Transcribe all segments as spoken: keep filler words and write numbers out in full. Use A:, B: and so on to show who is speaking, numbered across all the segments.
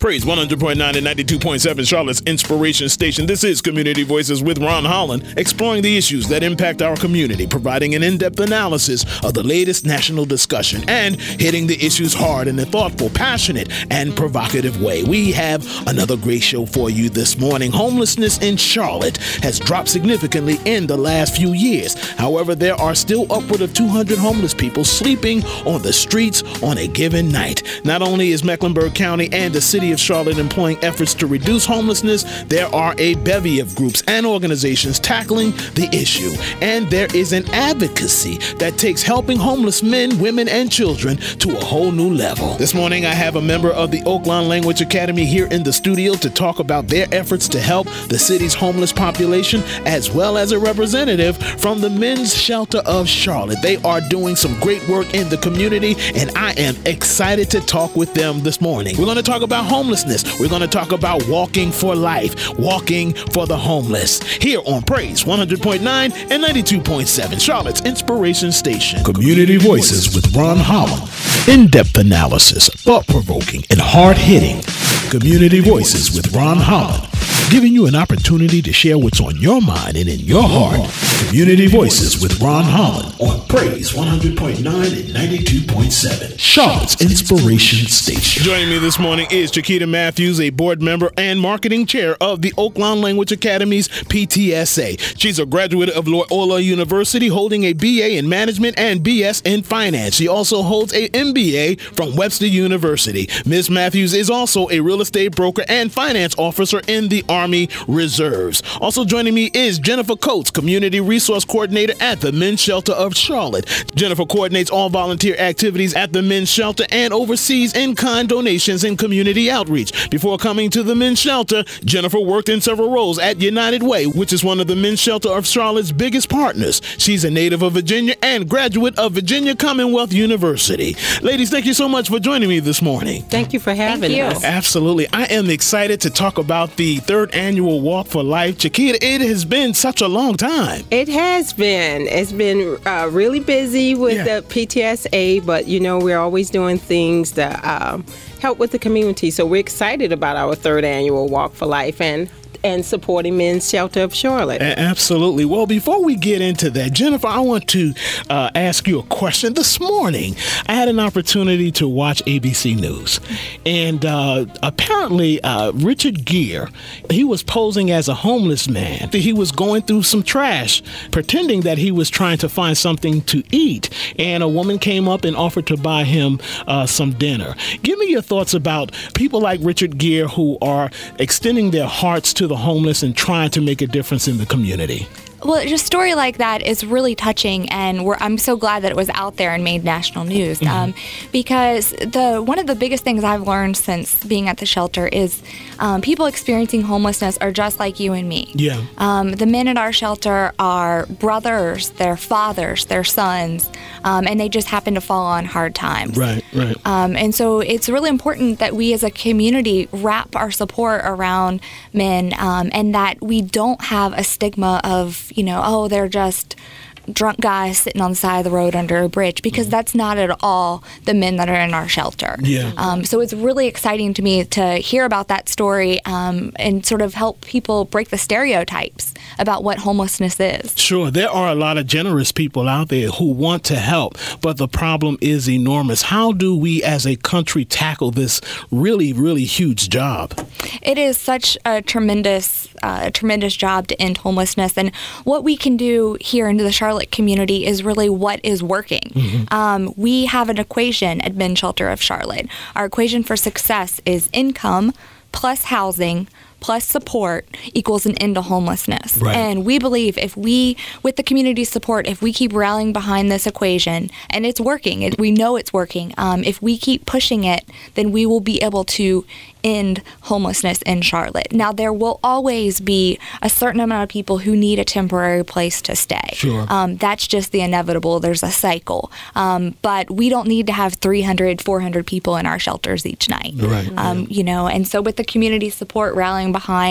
A: Praise one hundred point nine and ninety-two point seven, Charlotte's Inspiration Station. This is Community Voices with Ron Holland, exploring the issues that impact our community, providing an in-depth analysis of the latest national discussion, and hitting the issues hard in a thoughtful, passionate, and provocative way. We have another great show for you this morning. Homelessness in Charlotte has dropped significantly in the last few years. However, there are still upward of two hundred homeless people sleeping on the streets on a given night. Not only is Mecklenburg County and the city of Charlotte employing efforts to reduce homelessness, there are a bevy of groups and organizations tackling the issue. And there is an advocacy that takes helping homeless men, women, and children to a whole new level. This morning, I have a member of the Oaklawn Language Academy here in the studio to talk about their efforts to help the city's homeless population, as well as a representative from the Men's Shelter of Charlotte. They are doing some great work in the community, and I am excited to talk with them this morning. We're going to talk about homelessness. We're going to talk about walking for life, walking for the homeless, here on Praise one hundred point nine and ninety-two point seven, Charlotte's Inspiration Station. Community Voices with Ron Holland. In-depth analysis, thought-provoking, and hard-hitting. Community Voices with Ron Holland, giving you an opportunity to share what's on your mind and in your heart. Community Voices with Ron Holland on Praise one hundred point nine and ninety-two point seven, Charlotte's Inspiration Station. Joining me this morning is Chiquita Matthews, a board member and marketing chair of the Oaklawn Language Academy's P T S A. She's a graduate of Loyola University, holding a B A in management and B S in finance. She also holds a M B A from Webster University. Miz Matthews is also a real estate broker and finance officer in the Army Reserves. Also joining me is Jennifer Coates, Community Resource Coordinator at the Men's Shelter of Charlotte. Jennifer coordinates all volunteer activities at the Men's Shelter and oversees in-kind donations and community outreach. Before coming to the Men's Shelter, Jennifer worked in several roles at United Way, which is one of the Men's Shelter of Charlotte's biggest partners. She's a native of Virginia and graduate of Virginia Commonwealth University. Ladies, thank you so much for joining me this morning.
B: Thank you for having
C: you.
B: us.
A: Absolutely. I am excited to talk about the third annual Walk for Life. Chiquita, it has been such a long time.
B: It has been. It's been uh, really busy with
A: Yeah.
B: the P T S A, but you know, we're always doing things that um, help with the community. So we're excited about our third annual Walk for Life and and supporting Men's Shelter of Charlotte.
A: A- Absolutely. Well, before we get into that, Jennifer, I want to uh, ask you a question. This morning, I had an opportunity to watch A B C News, and uh, apparently uh, Richard Gere, he was posing as a homeless man. He was going through some trash, pretending that he was trying to find something to eat, and a woman came up and offered to buy him uh, some dinner. Give me your thoughts about people like Richard Gere who are extending their hearts to the homeless and trying to make a difference in the community.
C: Well, a story like that is really touching, and we're, I'm so glad that it was out there and made national news. Mm-hmm. Um, because the one of the biggest things I've learned since being at the shelter is um, people experiencing homelessness are just like you and me.
A: Yeah.
C: Um, the men at our shelter are brothers, they're fathers, they're sons, um, and they just happen to fall on hard times.
A: Right, right.
C: Um, and so it's really important that we as a community wrap our support around men, um, and that we don't have a stigma of, you know, oh, they're just drunk guys sitting on the side of the road under a bridge, because mm-hmm. that's not at all the men that are in our shelter.
A: Yeah.
C: Um, so it's really exciting to me to hear about that story um, and sort of help people break the stereotypes about what homelessness is.
A: Sure. There are a lot of generous people out there who want to help, but the problem is enormous. How do we as a country tackle this really, really huge job?
C: It is such a tremendous, uh, tremendous job to end homelessness. And what we can do here in the Charlotte community is really what is working. Mm-hmm. Um, we have an equation at Men's Shelter of Charlotte. Our equation for success is income plus housing plus support equals an end to homelessness.
A: Right.
C: And we believe if we, with the community support, if we keep rallying behind this equation, and it's working, it, we know it's working, um, if we keep pushing it, then we will be able to end homelessness in Charlotte. Now, there will always be a certain amount of people who need a temporary place to stay.
A: Sure.
C: Um, that's just the inevitable. There's a cycle. Um, but we don't need to have three hundred, four hundred people in our shelters each night.
A: Right.
C: Um, you know, and so with the community support rallying behind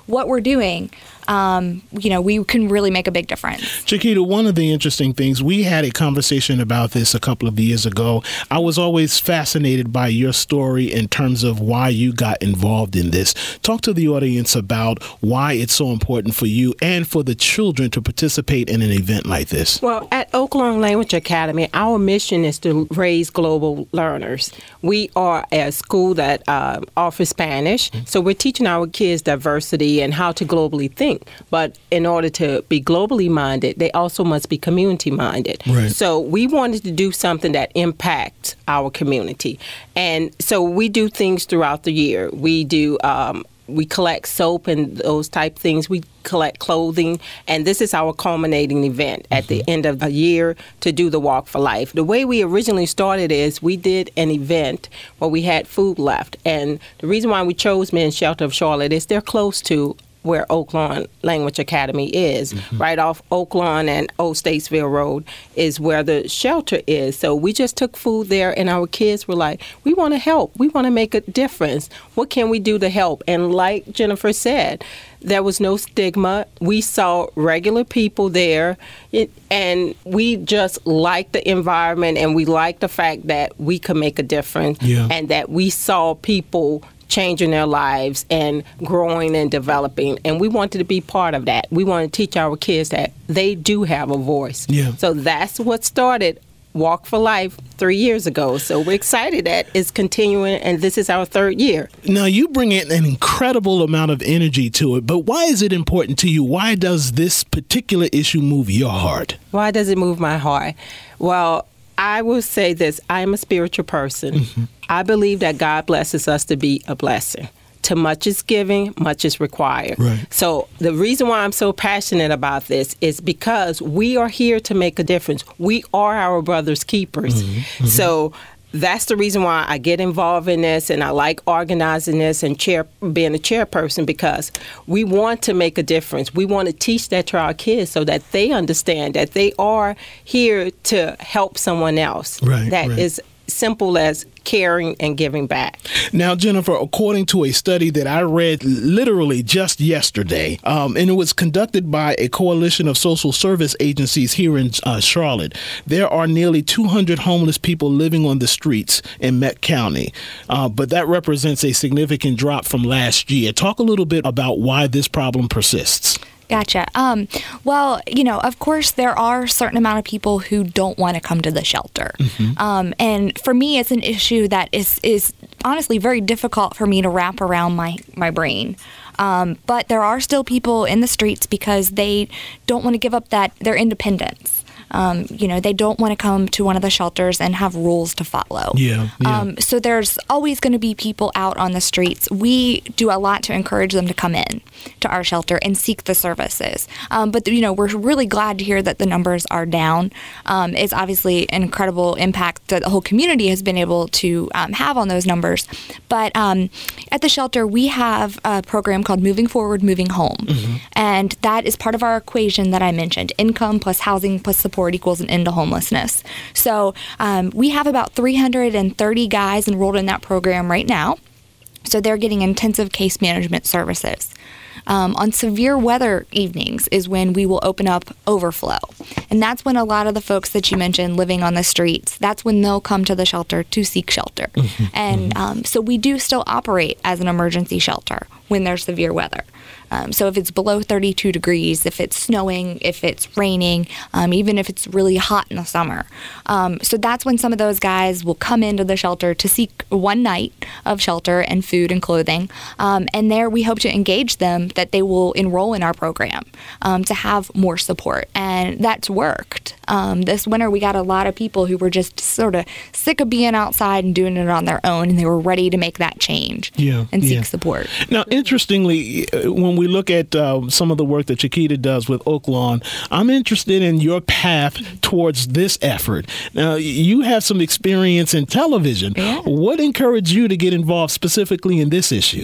C: what we're doing, um, you know, we can really make a big difference.
A: Chiquita, one of the interesting things, we had a conversation about this a couple of years ago. I was always fascinated by your story in terms of why you got involved in this. Talk to the audience about why it's so important for you and for the children to participate in an event like this.
B: Well, at Oaklawn Language Academy, our mission is to raise global learners. We are a school that uh, offers Spanish, so we're teaching our kids diversity and how to globally think. But in order to be globally minded, they also must be community minded.
A: Right.
B: So we wanted to do something that impacts our community. And so we do things throughout the year. We do um, we collect soap and those type things. We collect clothing, and this is our culminating event at the end of the year to do the Walk for Life. The way we originally started is we did an event where we had food left, and the reason why we chose Men's Shelter of Charlotte is they're close to where Oaklawn Language Academy is. Mm-hmm. Right off Oaklawn and Old Statesville Road is where the shelter is. So we just took food there, and our kids were like, we want to help. We want to make a difference. What can we do to help? And like Jennifer said, there was no stigma. We saw regular people there, it, and we just liked the environment, and we liked the fact that we could make a difference, yeah. and that we saw people changing their lives and growing and developing. And we wanted to be part of that. We want to teach our kids that they do have a voice.
A: Yeah.
B: So that's what started Walk for Life three years ago. So we're excited that it's continuing, and this is our third year.
A: Now, you bring in an incredible amount of energy to it, but why is it important to you? Why does this particular issue move your heart?
B: Why does it move my heart? Well, I will say this. I am a spiritual person. Mm-hmm. I believe that God blesses us to be a blessing. To much is giving, much is required.
A: Right.
B: So the reason why I'm so passionate about this is because we are here to make a difference. We are our brother's keepers. Mm-hmm. Mm-hmm. So that's the reason why I get involved in this, and I like organizing this and chair, being a chairperson, because we want to make a difference. We want to teach that to our kids so that they understand that they are here to help someone else.
A: Right,
B: that
A: right.
B: is simple as caring and giving back.
A: Now, Jennifer, according to a study that I read literally just yesterday, um, and it was conducted by a coalition of social service agencies here in uh, Charlotte, there are nearly two hundred homeless people living on the streets in Met County, uh, but that represents a significant drop from last year. Talk a little bit about why this problem persists.
C: Gotcha. Um, well, you know, of course, there are a certain amount of people who don't want to come to the shelter. Mm-hmm. Um, and for me, it's an issue that is, is honestly very difficult for me to wrap around my, my brain. Um, but there are still people in the streets because they don't want to give up that their independence. Um, you know, they don't want to come to one of the shelters and have rules to follow.
A: Yeah, yeah.
C: Um, so there's always going to be people out on the streets. We do a lot to encourage them to come in to our shelter and seek the services. Um, but, you know, we're really glad to hear that the numbers are down. Um, it's obviously an incredible impact that the whole community has been able to um, have on those numbers. But um, at the shelter, we have a program called Moving Forward, Moving Home. Mm-hmm. And that is part of our equation that I mentioned. Income plus housing plus support equals an end to homelessness. So um, we have about three hundred thirty guys enrolled in that program right now. So they're getting intensive case management services. Um, on severe weather evenings is when we will open up overflow. And that's when a lot of the folks that you mentioned living on the streets, that's when they'll come to the shelter to seek shelter. Mm-hmm. And um, so we do still operate as an emergency shelter when there's severe weather. Um, so if it's below thirty-two degrees, if it's snowing, if it's raining, um, even if it's really hot in the summer. Um, so that's when some of those guys will come into the shelter to seek one night of shelter and food and clothing. Um, and there we hope to engage them that they will enroll in our program um, to have more support. And that's worked. Um, this winter we got a lot of people who were just sort of sick of being outside and doing it on their own, and they were ready to make that change
A: yeah,
C: and seek
A: yeah.
C: support.
A: Now, interestingly, when we look at uh, some of the work that Chiquita does with Oaklawn, I'm interested in your path towards this effort. Now, you have some experience in television.
C: Yeah.
A: What encouraged you to get involved specifically in this issue?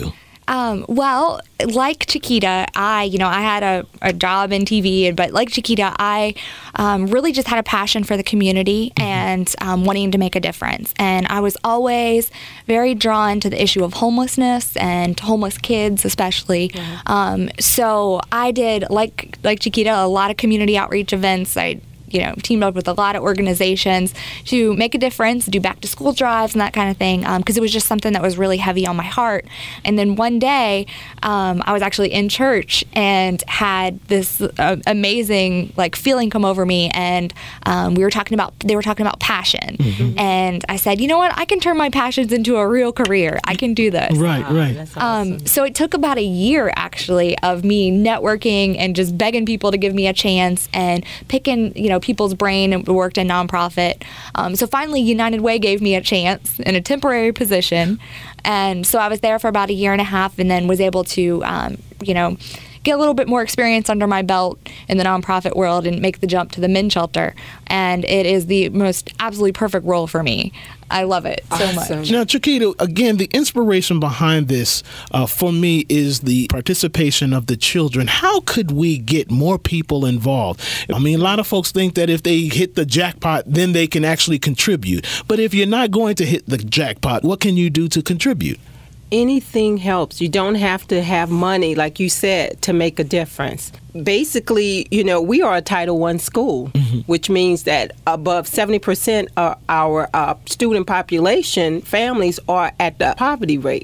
C: Um, well, like Chiquita, I, you know, I had a, a job in T V, but like Chiquita, I um, really just had a passion for the community and um, wanting to make a difference. And I was always very drawn to the issue of homelessness and homeless kids, especially. Mm-hmm. Um, so I did, like like Chiquita, a lot of community outreach events. I you know, teamed up with a lot of organizations to make a difference, do back to school drives and that kind of thing, because um, it was just something that was really heavy on my heart. And then one day, um, I was actually in church and had this uh, amazing like feeling come over me, and um, we were talking about they were talking about passion, mm-hmm. and I said, you know what, I can turn my passions into a real career. I can do this.
A: Right, wow, right.
B: That's awesome.
C: Um, so it took about a year actually of me networking and just begging people to give me a chance and picking, you know, people's brain and worked in nonprofit. Um, so finally, United Way gave me a chance in a temporary position. And so I was there for about a year and a half and then was able to, um, you know, get a little bit more experience under my belt in the nonprofit world and make the jump to the men's shelter. And it is the most absolutely perfect role for me. I love it so
B: awesome.
C: much.
A: Now, Chiquita, again, the inspiration behind this uh, for me is the participation of the children. How could we get more people involved? I mean, a lot of folks think that if they hit the jackpot, then they can actually contribute. But if you're not going to hit the jackpot, what can you do to contribute?
B: Anything helps. You don't have to have money, like you said, to make a difference. Basically, you know, we are a Title One school, mm-hmm. which means that above seventy percent of our uh, student population, families are at the poverty rate.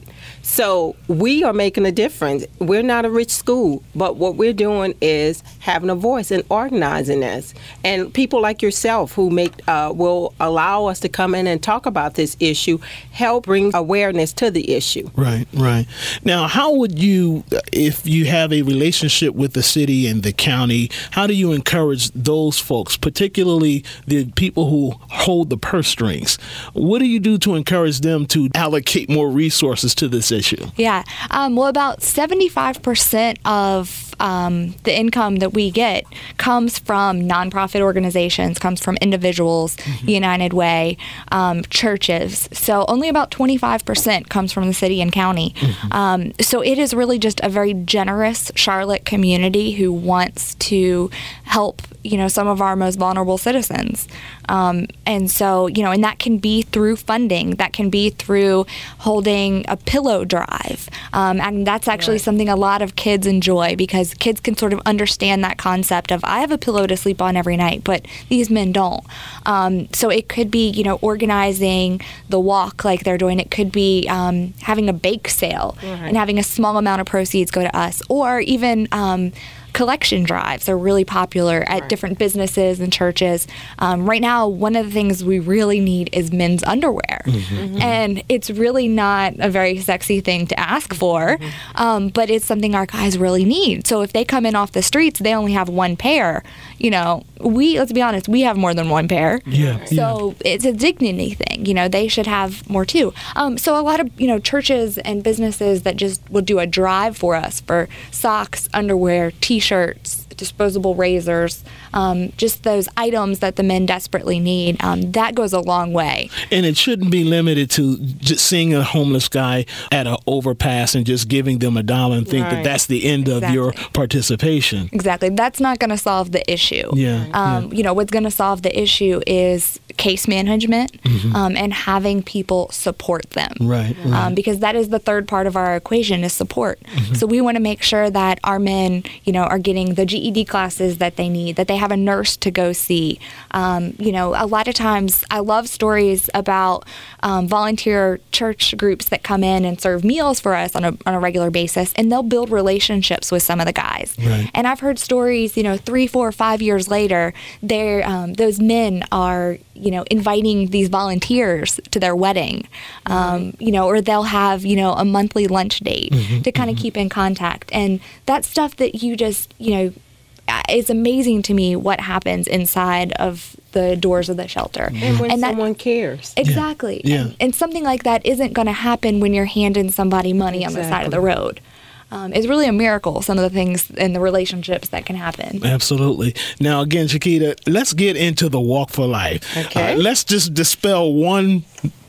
B: So we are making a difference. We're not a rich school, but what we're doing is having a voice and organizing this. And people like yourself who make uh, will allow us to come in and talk about this issue, help bring awareness to the issue.
A: Right, right. Now, how would you, if you have a relationship with the city and the county, how do you encourage those folks, particularly the people who hold the purse strings? What do you do to encourage them to allocate more resources to this issue?
C: Yeah. Um, well, about seventy-five percent of um, the income that we get comes from nonprofit organizations, comes from individuals, mm-hmm. United Way, um, churches. So only about twenty-five percent comes from the city and county. Mm-hmm. Um, so it is really just a very generous Charlotte community who wants to help, you know, some of our most vulnerable citizens. Um, and so, you know, and that can be through funding, that can be through holding a pillow drive. Um, and that's actually right. something a lot of kids enjoy, because kids can sort of understand that concept of, I have a pillow to sleep on every night, but these men don't. Um, so it could be, you know, organizing the walk like they're doing. It could be um, having a bake sale right. and having a small amount of proceeds go to us, or even um, collection drives are really popular at right. different businesses and churches. Um, right now, one of the things we really need is men's underwear. Mm-hmm. Mm-hmm. And it's really not a very sexy thing to ask for, mm-hmm. um, but it's something our guys really need. So if they come in off the streets, they only have one pair. You know, we, let's be honest, we have more than one pair.
A: Yeah.
C: So yeah. it's a dignity thing. You know, they should have more too. Um, so a lot of, you know, churches and businesses that just will do a drive for us for socks, underwear, t-shirts, shirts, disposable razors, um, just those items that the men desperately need. Um, that goes a long way.
A: And it shouldn't be limited to just seeing a homeless guy at an overpass and just giving them a dollar and think right. that that's the end exactly. of your participation.
C: Exactly. That's not going to solve the issue.
A: Yeah.
C: Um,
A: yeah.
C: You know, what's going to solve the issue is case management mm-hmm. um, and having people support them.
A: Right. right.
C: Um, because that is the third part of our equation is support. Mm-hmm. So we want to make sure that our men, you know, are getting the G E D classes that they need, that they have a nurse to go see. Um, you know, a lot of times I love stories about um, volunteer church groups that come in and serve meals for us on a, on a regular basis, and they'll build relationships with some of the guys.
A: Right.
C: And I've heard stories, you know, three, four, five years later, they're, um, those men are, you know, inviting these volunteers to their wedding, um, you know, or they'll have, you know, a monthly lunch date mm-hmm, to kind of mm-hmm. keep in contact. And that's stuff that you just, you know, it's amazing to me what happens inside of the doors of the shelter.
B: And when
C: and that,
B: someone cares.
C: Exactly.
A: Yeah.
C: And, and something like that isn't going to happen when you're handing somebody money exactly. on the side of the road. Um, it's really a miracle, some of the things and the relationships that can happen.
A: Absolutely. Now, again, Chiquita, let's get into the Walk for Life.
B: Okay.
A: Uh, let's just dispel one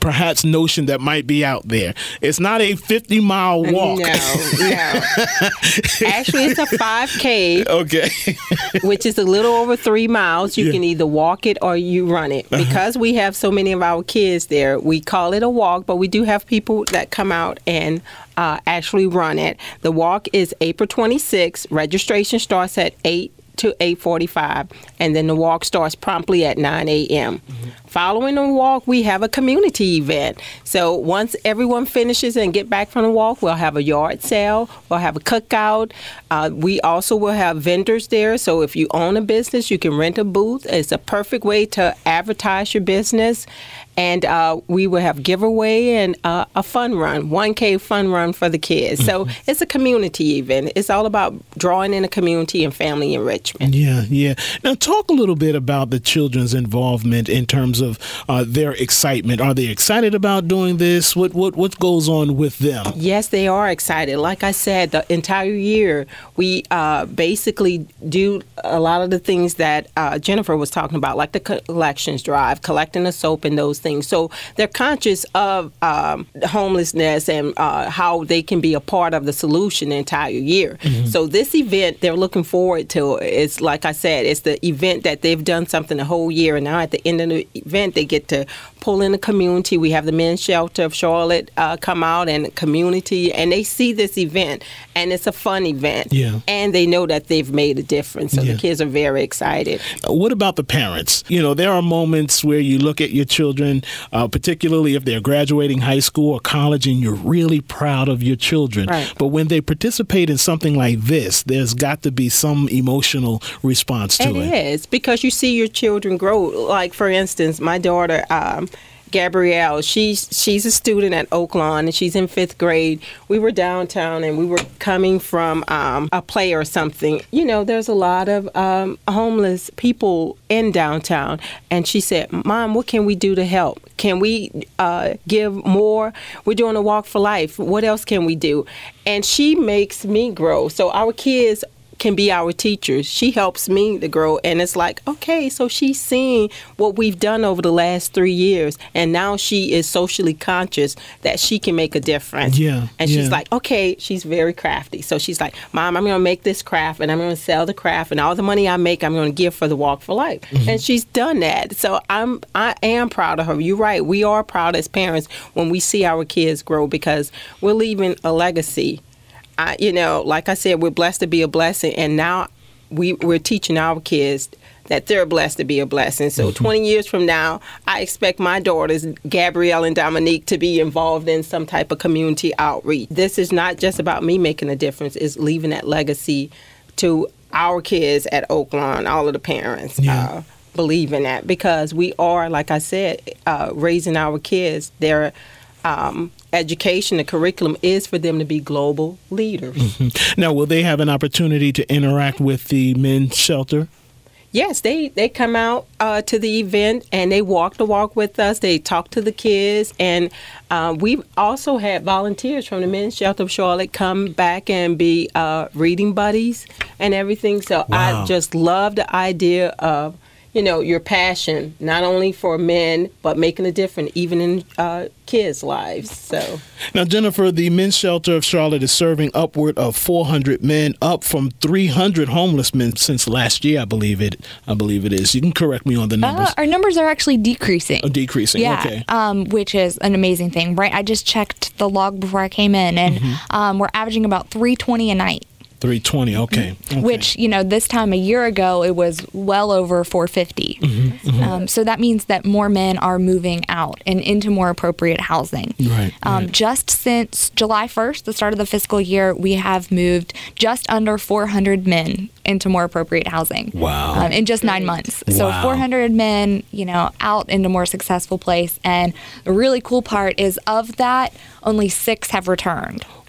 A: perhaps notion that might be out there. It's not a fifty mile walk.
B: No, no. Actually, it's a five K.
A: Okay.
B: Which is a little over three miles. You
A: Yeah.
B: can either walk it or you run it.
A: Uh-huh.
B: Because we have so many of our kids there, we call it a walk, but we do have people that come out and uh, actually run it. The walk is April twenty-sixth. Registration starts at eight to eight forty-five, and then the walk starts promptly at nine a.m. Mm-hmm. Following the walk, we have a community event. So once everyone finishes and get back from the walk, we'll have a yard sale, we'll have a cookout. Uh, we also will have vendors there. So if you own a business, you can rent a booth. It's a perfect way to advertise your business. And uh, we will have giveaway and uh, a fun run, one K fun run for the kids. So mm-hmm. it's a community event. It's all about drawing in a community and family enrichment.
A: Yeah, yeah. Now talk a little bit about the children's involvement in terms of uh, their excitement. Are they excited about doing this? What what what goes on with them?
B: Yes, they are excited. Like I said, the entire year we uh, basically do a lot of the things that uh, Jennifer was talking about, like the collections drive, collecting the soap and those things. So they're conscious of um, homelessness and uh, how they can be a part of the solution the entire year. Mm-hmm. So this event they're looking forward to. It's like I said, it's the event that they've done something the whole year, and now at the end of the event they get to pull in the community. We have the Men's Shelter of Charlotte uh, come out and community, and they see this event, and it's a fun event.
A: Yeah.
B: And they know that they've made a difference. So
A: Yeah.
B: the kids are very excited.
A: Uh, What about the parents? You know, there are moments where you look at your children, uh, particularly if they're graduating high school or college, and you're really proud of your children.
B: Right.
A: But when they participate in something like this, there's got to be some emotional response to it.
B: It is, because you see your children grow. Like, for instance, my daughter, um, Gabrielle, she's she's a student at Oaklawn, and she's in fifth grade. We were downtown, and we were coming from um, a play or something. You know, there's a lot of um, homeless people in downtown. And she said, Mom, what can we do to help? Can we uh, give more? We're doing a Walk for Life. What else can we do? And she makes me grow. So our kids can be our teachers. She helps me to grow, and it's like, okay, so she's seeing what we've done over the last three years, and now she is socially conscious that she can make a difference.
A: Yeah,
B: and
A: yeah.
B: she's like, okay, she's very crafty. So she's like, Mom, I'm going to make this craft, and I'm going to sell the craft, and all the money I make, I'm going to give for the Walk for Life. Mm-hmm. And she's done that. So I'm, I am proud of her. You're right. We are proud as parents when we see our kids grow, because we're leaving a legacy. I, you know, like I said, we're blessed to be a blessing, and now we, we're teaching our kids that they're blessed to be a blessing. So mm-hmm. twenty years from now, I expect my daughters, Gabrielle and Dominique, to be involved in some type of community outreach. This is not just about me making a difference. It's leaving that legacy to our kids at Oaklawn, all of the parents.
A: Yeah.
B: Uh, believe in that, because we are, like I said, uh, raising our kids. They're Um, education, the curriculum is for them to be global leaders.
A: Mm-hmm. Now, will they have an opportunity to interact with the men's shelter?
B: Yes, they, they come out uh, to the event, and they walk the walk with us. They talk to the kids, and uh, we've also had volunteers from the Men's Shelter of Charlotte come back and be uh, reading buddies and everything. So
A: Wow.
B: I just love the idea of, you know, your passion, not only for men, but making a difference even in uh, kids' lives. So
A: Now, Jennifer, the Men's Shelter of Charlotte is serving upward of four hundred men, up from three hundred homeless men since last year, I believe it. I believe it is. You can correct me on the numbers.
C: Uh, our numbers are actually decreasing.
A: Oh, decreasing.
C: Yeah,
A: Okay.
C: um, which is an amazing thing, right? I just checked the log before I came in, and
A: Mm-hmm.
C: um, we're averaging about three twenty a night.
A: three twenty. Okay. okay.
C: Which, you know, this time a year ago, it was well over four fifty.
A: Mm-hmm, mm-hmm.
C: Um, so that means that more men are moving out and into more appropriate housing.
A: Right,
C: Um,
A: right.
C: Just since July first, the start of the fiscal year, we have moved just under four hundred men into more appropriate housing.
A: Wow.
C: Um, in just nine months. So
A: Wow.
C: four hundred men, you know, out into more successful place. And the really cool part is, of that, only six have returned.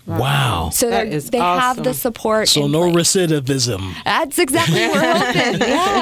A: Wow.
C: So
B: That
C: they're-
B: is
C: they have
B: awesome.
C: the support.
A: So
C: in
A: no
C: place.
A: recidivism.
C: That's exactly what we're hoping.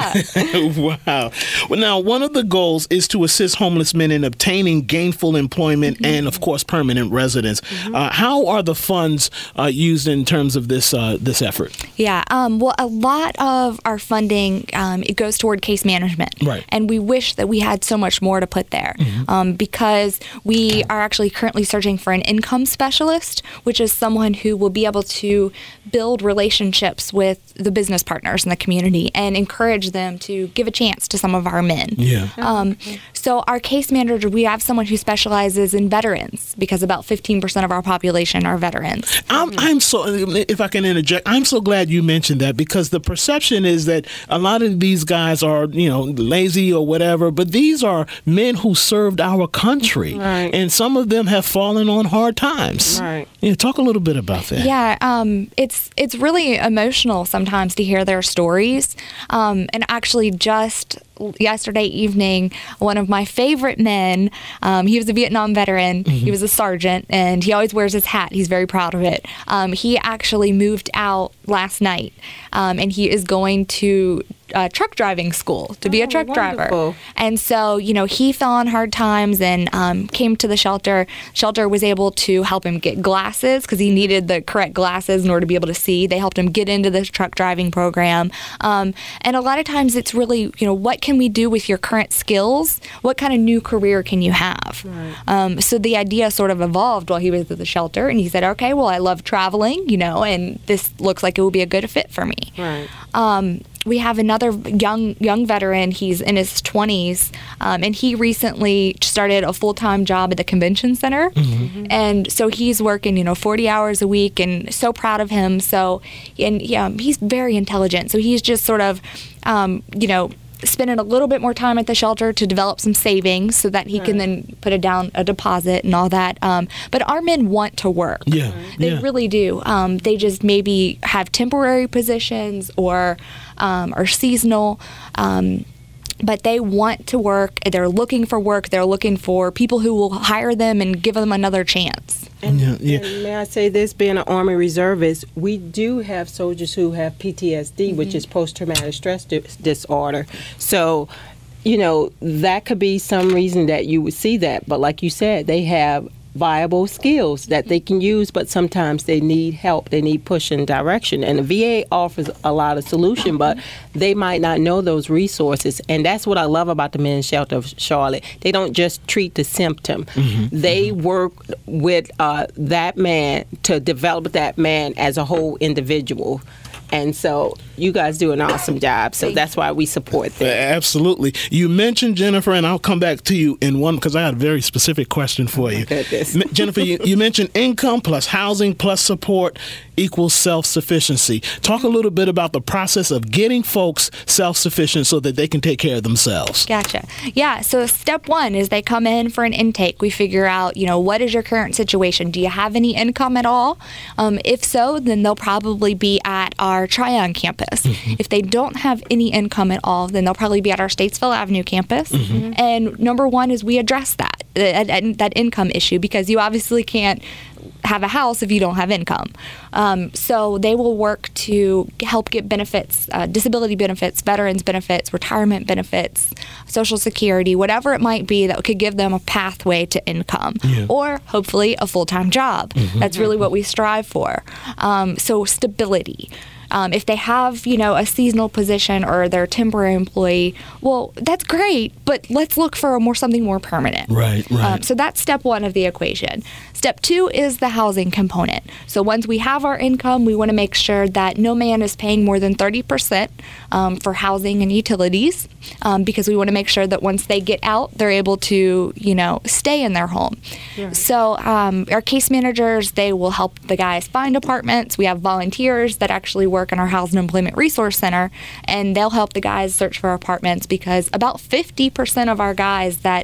C: Yeah.
A: Wow. Well, now, one of the goals is to assist homeless men in obtaining gainful employment
C: Mm-hmm.
A: and, of course, permanent residence. Uh, how are the funds uh, used in terms of this uh, this effort?
C: Yeah. Um, well, a lot of our funding um, it goes toward case management,
A: Right.
C: and we wish that we had so much more to put there um, because we are actually currently searching for an income specialist, which is someone who will be able to build relationships with the business partners in the community and encourage them to give a chance to some of our men.
A: Yeah.
C: Um, so our case manager, we have someone who specializes in veterans because about fifteen percent of our population are veterans.
A: I'm, I'm so, if I can interject, I'm so glad you mentioned that because the perception is that a lot of these guys are, you know, lazy or whatever, but these are men who served our country.
B: Right.
A: And some of them have fallen on hard times.
B: Right.
A: Yeah, talk a little bit about that.
C: Yeah, um, it's it's really emotional sometimes to hear their stories. Um, and actually, just yesterday evening, one of my favorite men, um, he was a Vietnam veteran. He was a sergeant, and he always wears his hat. He's very proud of it. Um, he actually moved out last night, um, and he is going to uh, truck driving school to be a
B: Oh,
C: truck driver.
B: wonderful.
C: And so, you know, he fell on hard times and um, came to the shelter. Shelter was able to help him get glasses because he needed the correct glasses in order to be able to see. They helped him get into the truck driving program. Um, and a lot of times it's really, you know, what can we do with your current skills? What kind of new career can you have?
B: Right.
C: Um, so the idea sort of evolved while he was at the shelter. And he said, okay, well, I love traveling, you know, and this looks like it would be a good fit for me.
B: Right.
C: Um, we have another young young veteran. He's in his twenties, um, and he recently started a full time job at the convention center. Mm-hmm. And so he's working, you know, forty hours a week, and so proud of him. So, and yeah, he's very intelligent. So he's just sort of, um, you know. spending a little bit more time at the shelter to develop some savings so that he
B: Right.
C: can then put a down a deposit and all that. Um, but our men want to work.
A: Yeah.
C: They
A: yeah.
C: really do. Um, they just maybe have temporary positions or um, are seasonal. Um, but they want to work. They're looking for work. They're looking for people who will hire them and give them another chance.
B: And,
A: Yeah, yeah.
B: and may I say this, being an Army reservist, we do have soldiers who have P T S D, which is post-traumatic stress di- disorder. So, you know, that could be some reason that you would see that. But like you said, they have viable skills that they can use, but sometimes they need help. They need push and direction. And the V A offers a lot of solution, but they might not know those resources. And that's what I love about the Men's Shelter of Charlotte. They don't just treat the symptom. They work with uh, that man to develop that man as a whole individual. And so you guys do an awesome job. So that's why we support
A: Uh,
B: them.
A: Absolutely. You mentioned, Jennifer, and I'll come back to you in one because I had a very specific question for you.
B: goodness.
A: M- Jennifer, you, you mentioned income plus housing plus support equals self-sufficiency. Talk a little bit about the process of getting folks self-sufficient so that they can take care of themselves.
C: Gotcha. Yeah. So step one is they come in for an intake. We figure out, you know, what is your current situation? Do you have any income at all? Um, if so, then they'll probably be at our Tryon campus. If they don't have any income at all, then they'll probably be at our Statesville Avenue campus. And number one is we address that, that, that income issue because you obviously can't have a house if you don't have income. Um, so they will work to help get benefits, uh, disability benefits, veterans benefits, retirement benefits, Social Security, whatever it might be that could give them a pathway to income
A: Yeah.
C: or hopefully a full-time job. That's really what we strive for. Um, so stability. Um, if they have, you know, a seasonal position or they're a temporary employee, well, that's great, but let's look for a more something more permanent.
A: Right, right.
C: Um, so that's step one of the equation. Step two is the housing component. So once we have our income, we want to make sure that no man is paying more than thirty percent um, for housing and utilities um, because we want to make sure that once they get out, they're able to, you know, stay in their home.
B: Yeah.
C: So um, our case managers, they will help the guys find apartments. We have volunteers that actually work in our Housing Employment Resource Center, and they'll help the guys search for apartments because about fifty percent of our guys that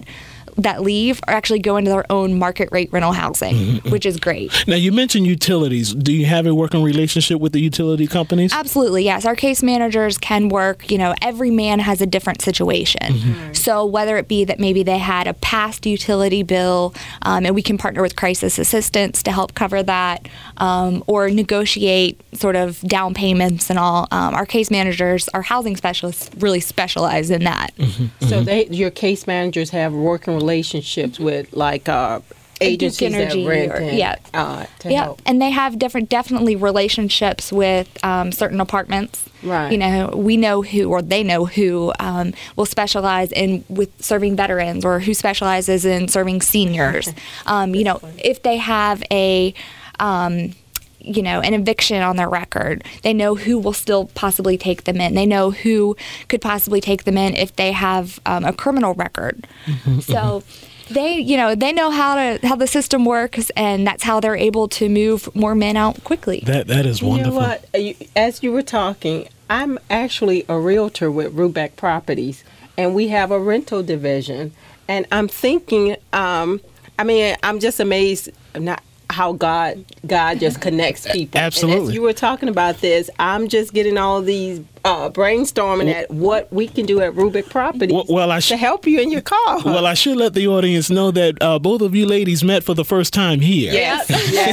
C: that leave are actually go into their own market rate rental housing, mm-hmm. which is great.
A: Now, you mentioned utilities. Do you have a working relationship with the utility companies?
C: Absolutely, yes. Our case managers can work. You know, every man has a different situation. Mm-hmm. So whether it be that maybe they had a past utility bill, um, and we can partner with crisis assistance to help cover that, um, or negotiate sort of down payments and all. Um, our case managers, our housing specialists, really specialize in that.
B: Mm-hmm. So they, your case managers have working relationships with like uh, agencies that rent
C: or,
B: and,
C: yeah.
B: uh, to
C: yeah.
B: help.
C: And they have different, definitely relationships with um, certain apartments.
B: Right.
C: You know, we know who, or they know who um, will specialize in with serving veterans, or who specializes in serving seniors. Um, you know, if they have a um, you know, an eviction on their record, they know who will still possibly take them in. They know who could possibly take them in if they have um, a criminal record. Mm-hmm, so mm-hmm. they, you know, they know how to how the system works, and that's how they're able to move more men out quickly.
A: That that is wonderful.
B: You know what? As you were talking, I'm actually a realtor with Rubeck Properties, and we have a rental division. And I'm thinking, um, I mean, I'm just amazed. Not. How God God just connects people.
A: Absolutely.
B: And as you were talking about this, I'm just getting all these uh, brainstorming well, at what we can do at Rubeck Properties well, well, I sh- to help you in your call.
A: Well, I should let the audience know that uh, both of you ladies met for the first time here.
B: Yes,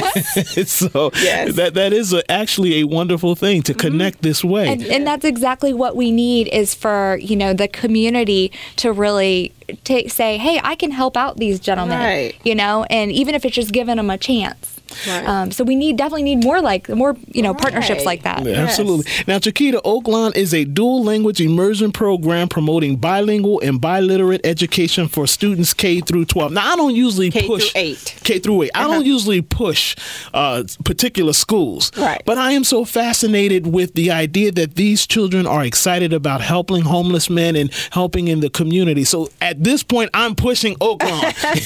B: yes.
A: so
B: yes.
A: that that is a, actually a wonderful thing to connect mm-hmm. this way.
C: And, and that's exactly what we need, is for, you know, the community to really take, say, hey, I can help out these gentlemen,
B: right.
C: you know, and even if it's just giving them a chance.
B: Right.
C: Um, so we need definitely need more like more you know right. partnerships like that.
A: Yeah, absolutely. Yes. Now, Chiquita, Oaklawn is a dual language immersion program promoting bilingual and biliterate education for students K through twelve. Now, I don't usually
B: K
A: push
B: through eight.
A: K through eight. Uh-huh. I don't usually push uh, particular schools,
B: right.
A: but I am so fascinated with the idea that these children are excited about helping homeless men and helping in the community. So at this point, I'm pushing Oaklawn.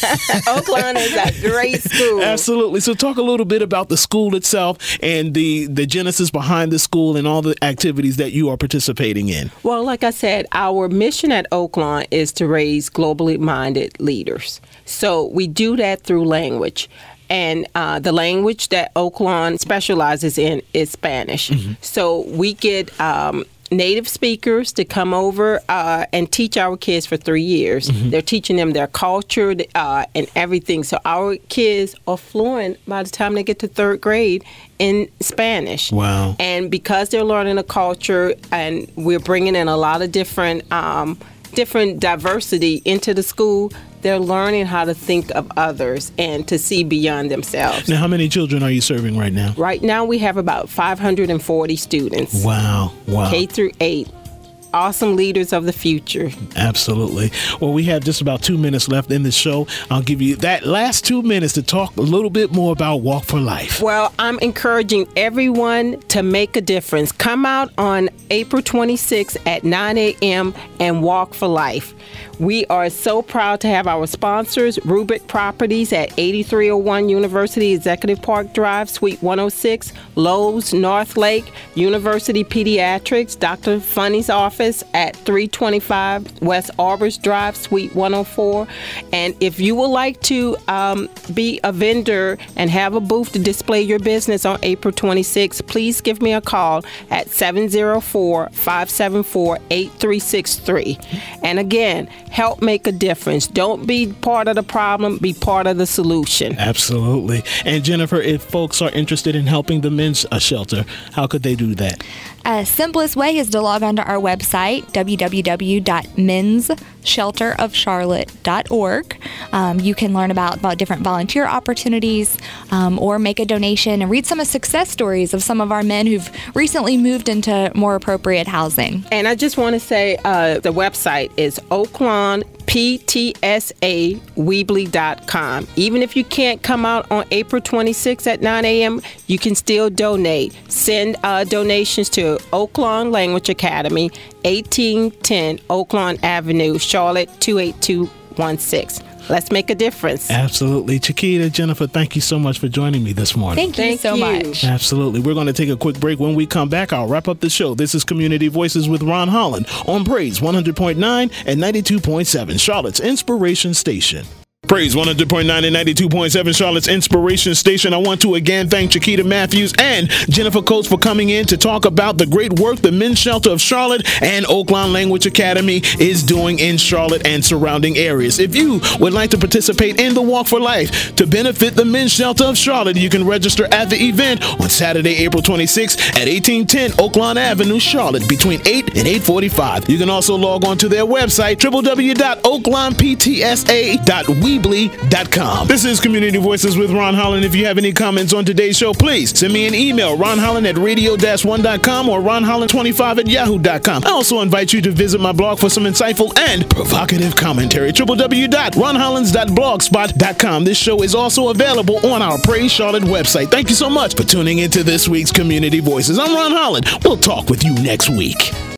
B: Oaklawn is a great school.
A: Absolutely. So talk a little bit about the school itself and the, the genesis behind the school and all the activities that you are participating in.
B: Well, like I said, our mission at Oaklawn is to raise globally minded leaders. So we do that through language. And uh, the language that Oaklawn specializes in is Spanish. Mm-hmm. So we get um, native speakers to come over uh, and teach our kids for three years. Mm-hmm. They're teaching them their culture uh, and everything. So our kids are fluent by the time they get to third grade in Spanish.
A: Wow.
B: And because they're learning a culture, and we're bringing in a lot of different um, different diversity into the school, they're learning how to think of others and to see beyond themselves.
A: Now, how many children are you serving right now?
B: Right now, we have about five hundred forty students.
A: Wow. Wow.
B: K through eight. Awesome leaders of the future.
A: Absolutely. Well, we have just about two minutes left in the show. I'll give you that last two minutes to talk a little bit more about Walk for Life.
B: Well, I'm encouraging everyone to make a difference. Come out on April twenty-sixth at nine a.m. and Walk for Life. We are so proud to have our sponsors, Rubeck Properties at eighty-three oh one University Executive Park Drive, Suite one oh six, Lowe's, North Lake, University Pediatrics, Doctor Funny's office at three twenty-five West Arbors Drive, Suite one oh four. And if you would like to um, be a vendor and have a booth to display your business on April twenty-sixth, please give me a call at seven oh four, five seven four, eight three six three. And again, help make a difference. Don't be part of the problem, be part of the solution.
A: Absolutely. And Jennifer, if folks are interested in helping the men's uh, shelter, how could they do that?
C: Uh, simplest way is to log on to our website, w w w dot men's shelter of charlotte dot org. Um, you can learn about, about different volunteer opportunities, um, or make a donation and read some of success stories of some of our men who've recently moved into more appropriate housing.
B: And I just want to say uh, the website is Oaklawn P T S A Weebly dot com. Even if you can't come out on April twenty-sixth at nine a.m., you can still donate. Send uh, donations to Oaklawn Language Academy, eighteen ten Oaklawn Avenue, Charlotte two eight two one six. Let's make a difference.
A: Absolutely. Chiquita, Jennifer, thank you so much for joining me this morning.
C: Thank you
B: Thank
C: so
B: you.
C: much.
A: Absolutely. We're going to take a quick break. When we come back, I'll wrap up the show. This is Community Voices with Ron Holland on Praise one hundred point nine and ninety-two point seven, Charlotte's Inspiration Station. Praise one hundred point nine and ninety-two point seven, Charlotte's Inspiration Station. I want to again thank Chiquita Matthews and Jennifer Coates for coming in to talk about the great work the Men's Shelter of Charlotte and Oaklawn Language Academy is doing in Charlotte and surrounding areas. If you would like to participate in the Walk for Life to benefit the Men's Shelter of Charlotte, you can register at the event on Saturday, April twenty-sixth at eighteen ten Oaklawn Avenue, Charlotte, between eight and eight forty-five. You can also log on to their website, w w w dot oaklawn p t s a dot weebly dot com. This is Community Voices with Ron Holland. If you have any comments on today's show, please send me an email, ron holland at radio dash one dot com or ron holland twenty-five at yahoo dot com. I also invite you to visit my blog for some insightful and provocative commentary, w w w dot ron hollands dot blogspot dot com. This show is also available on our Praise Charlotte website. Thank you so much for tuning into this week's Community Voices. I'm Ron Holland. We'll talk with you next week.